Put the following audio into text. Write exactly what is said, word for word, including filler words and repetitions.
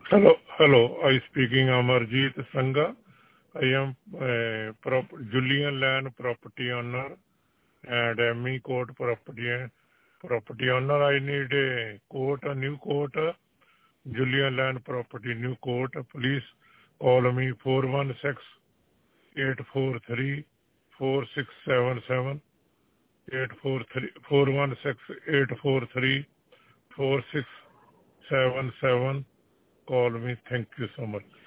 Hello, hello. I speaking Amarjeet Sangha. I am uh, prop- Julian Land property owner and M E Court property property owner. I need a court, a new court, Julian Land property new court. Please call me four one six, eight four three, four six seven seven, eight four three, four one six, eight four three, four six seven seven. Call me. Thank you so much.